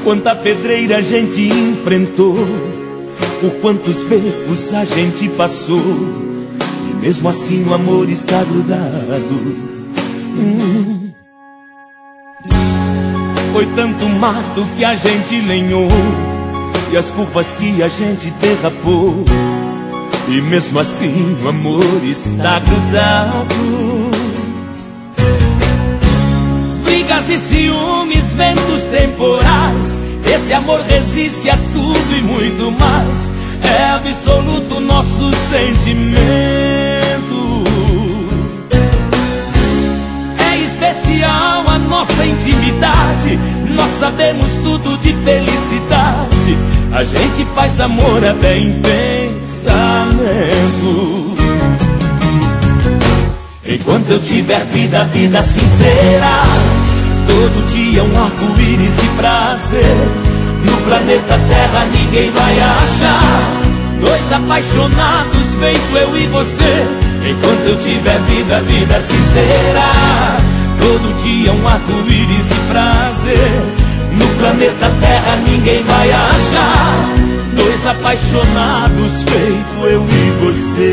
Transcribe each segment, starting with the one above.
Quanta pedreira a gente enfrentou, por quantos becos a gente passou, e mesmo assim o amor está grudado. Foi tanto mato que a gente lenhou, e as curvas que a gente derrapou, e mesmo assim o amor está grudado. Brigas e ciúmes, ventos temporais, esse amor resiste a tudo e muito mais. É absoluto nosso sentimento, é especial a nossa intimidade. Nós sabemos tudo de felicidade, a gente faz amor até em pensamento. Enquanto eu tiver vida, vida sincera, todo dia um arco-íris e prazer. No planeta Terra ninguém vai achar dois apaixonados feito eu e você. Enquanto eu tiver vida, vida sincera, todo dia um arco-íris e prazer. No planeta Terra ninguém vai achar dois apaixonados feito eu e você.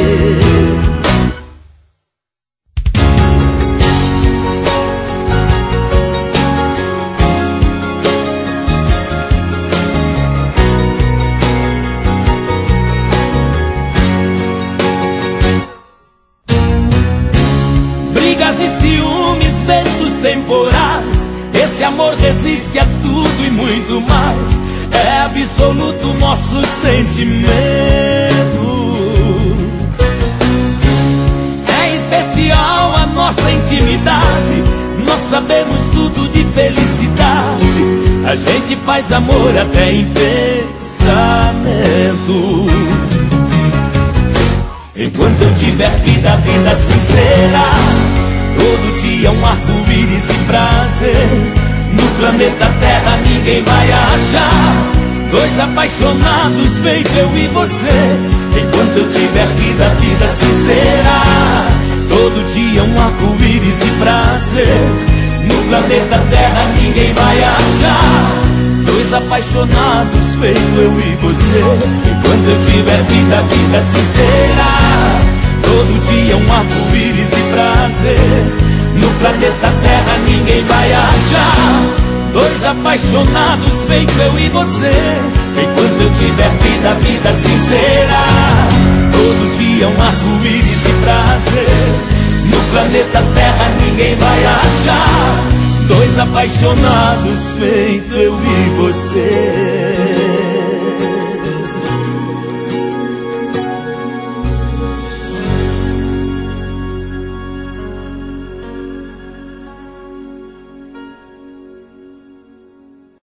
Temporais, esse amor resiste a tudo e muito mais. É absoluto nosso sentimento, é especial a nossa intimidade. Nós sabemos tudo de felicidade, a gente faz amor até em pensamento. Enquanto eu tiver vida, vida sincera, todo dia um arco-íris e prazer. No planeta Terra ninguém vai achar dois apaixonados feito eu e você. Enquanto eu tiver vida, vida sincera, todo dia um arco-íris e prazer. No planeta Terra ninguém vai achar dois apaixonados feito eu e você. Enquanto eu tiver vida, vida sincera, todo dia um arco-íris e prazer. No planeta Terra ninguém vai achar dois apaixonados feito eu e você. Enquanto eu tiver vida, vida sincera, todo dia um arco-íris e prazer. No planeta Terra ninguém vai achar dois apaixonados feito eu e você.